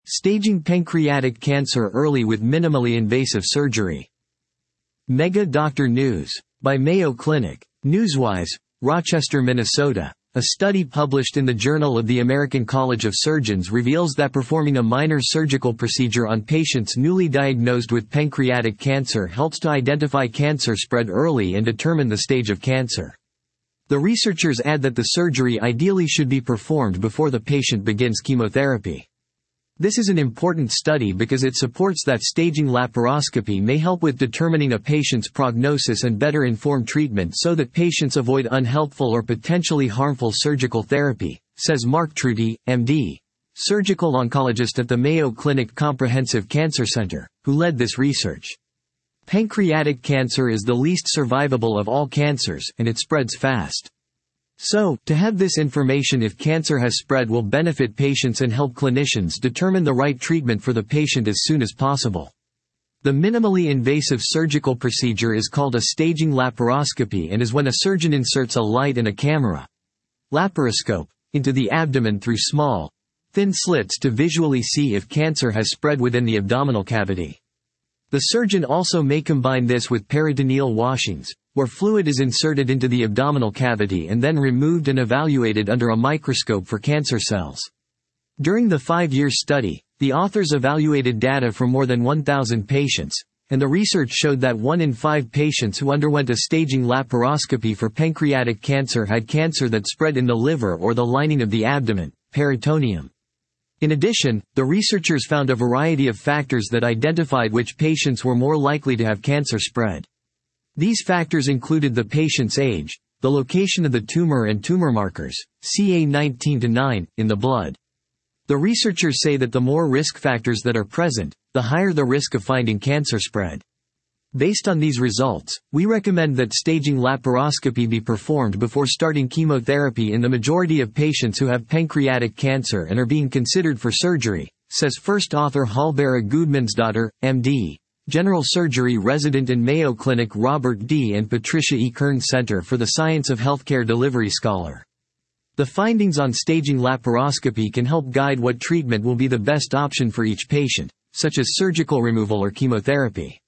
Staging pancreatic cancer early with minimally invasive surgery. Mega Doctor News. By Mayo Clinic. Newswise, Rochester, Minnesota. A study published in the Journal of the American College of Surgeons reveals that performing a minor surgical procedure on patients newly diagnosed with pancreatic cancer helps to identify cancer spread early and determine the stage of cancer. The researchers add that the surgery ideally should be performed before the patient begins chemotherapy. This is an important study because it supports that staging laparoscopy may help with determining a patient's prognosis and better inform treatment so that patients avoid unhelpful or potentially harmful surgical therapy, says Mark Trudy, MD, surgical oncologist at the Mayo Clinic Comprehensive Cancer Center, who led this research. Pancreatic cancer is the least survivable of all cancers, and it spreads fast. So, to have this information if cancer has spread will benefit patients and help clinicians determine the right treatment for the patient as soon as possible. The minimally invasive surgical procedure is called a staging laparoscopy and is when a surgeon inserts a light and a camera, laparoscope, into the abdomen through small, thin slits to visually see if cancer has spread within the abdominal cavity. The surgeon also may combine this with peritoneal washings, where fluid is inserted into the abdominal cavity and then removed and evaluated under a microscope for cancer cells. During the 5-year study, the authors evaluated data from more than 1,000 patients, and the research showed that 1 in 5 patients who underwent a staging laparoscopy for pancreatic cancer had cancer that spread in the liver or the lining of the abdomen, peritoneum. In addition, the researchers found a variety of factors that identified which patients were more likely to have cancer spread. These factors included the patient's age, the location of the tumor and tumor markers, CA19-9, in the blood. The researchers say that the more risk factors that are present, the higher the risk of finding cancer spread. Based on these results, we recommend that staging laparoscopy be performed before starting chemotherapy in the majority of patients who have pancreatic cancer and are being considered for surgery, says first author Hallbera Gudmundsdottir, MD, general surgery resident in Mayo Clinic Robert D. and Patricia E. Kern Center for the Science of Healthcare Delivery scholar. The findings on staging laparoscopy can help guide what treatment will be the best option for each patient, such as surgical removal or chemotherapy.